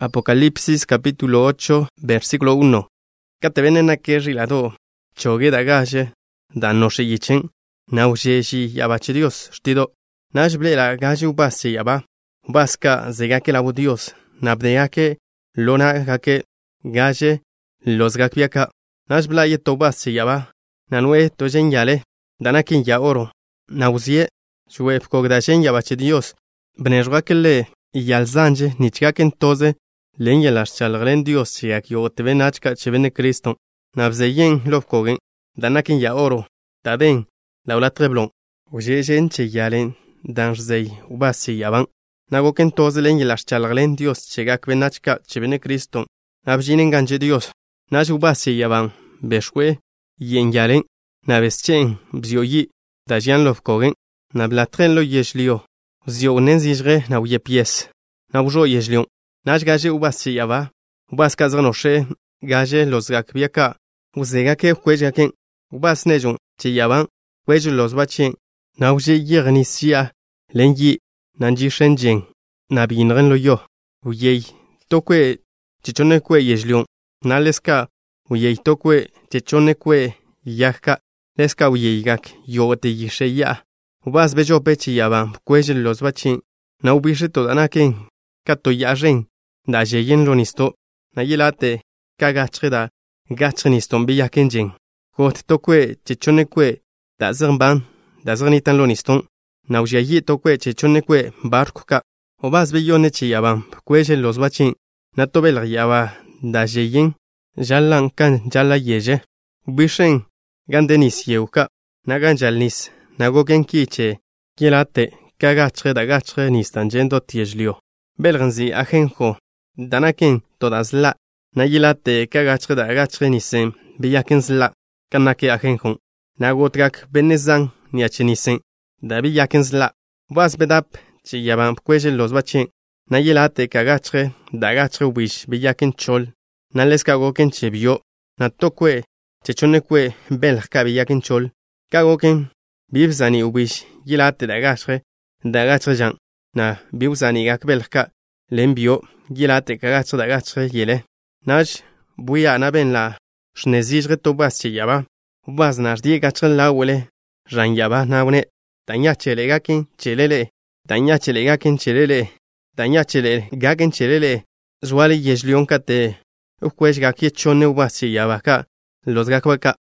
Apocalipsis capítulo 8, versículo 1. Katebenen que rilado, chogue da gaje, da no se yichen, naujeshi yabache Dios, stido, najble la gaje ubasi yaba, ubaska zegake la Dios, nabdeake, lona gake, gaje, los gakbiaka, najbla yetobasi yaba, nanwe tojen yale, danakin ya oro, nauzie, shuef kogdajen yabache Dios, bnerwakele, yalzanje, nichgaken toze, len yelas chalglen Dios yak yo tebe nachka chebene Cristo nabzeyen lofkogen danakin ya oro taden laula treblon ujejen che yalen danzei ubasi yaban nagoken toze len yelas chalglen Dios chegak ben nachka chebene Cristo nabjinen ganje Dios naj ubasi yaban beshwe yen yalen nabeschen bzioyi dajan lofkogen nablatren lo yeshlio zio nenzijre na uye pies naujo yeslion Naj gaje ubasi yaba, ubas kazanoche, gaje los gakbiaka, uzegake kwejaken, ubas nejon, che yaban, kwej los bachen, nauje yirnisia, lenyi, nanji shenjen, nabinren lo yo, uyei, tokwe, chichone kwe yejlion, naleska, uyei tokwe, chichone kwe, yaka, leska uyeigak, yo te yisheya, ubas bejo pechi yaban, kwej los bachen, na ubishe todanaken, kato yajen, da jeyen lonisto, na yelate, kagachre gachreniston biyakenjen. Kot tokwe, chechonekwe, da zerban, da zernitan loniston, na ujayi tokwe, chechonekwe, barkuka, obas beyone chiyaban, kweje los bachin, na tobel yaba, da jeyen, jalan kan jala yeje, ubishen, gandenis yeuka, na ganjalnis, na gogen kiche, yelate, kagachre nistan jendo tiejlio. Belrenzi ajenjo, danaken todas la, nayilate kagachre nisen, biyakens la, kanake ajenjon, nagotrak benezan niachenisen, da biyakens la, was bedap, chiyaban kweje los bachen, nayilate kagachre, dagachre wish, biyaken chol, nales kagoken chebio, natokwe, chechonekwe, belka biyaken chol, kagoken, bibzani ubish, yilate dagachre jan. Na biusani gakbelka lembio gilate kagachre dagachre yele naj buya na ben la shnezijre tobas yaba ubaz nash die gachre la wele ran yaba nawne tanya chele gakin chelele tanya chele gakin chelele tanya chele gakin chelele zwali yejlion kate ukwej gaki chone ubas yaba ka los gakbaka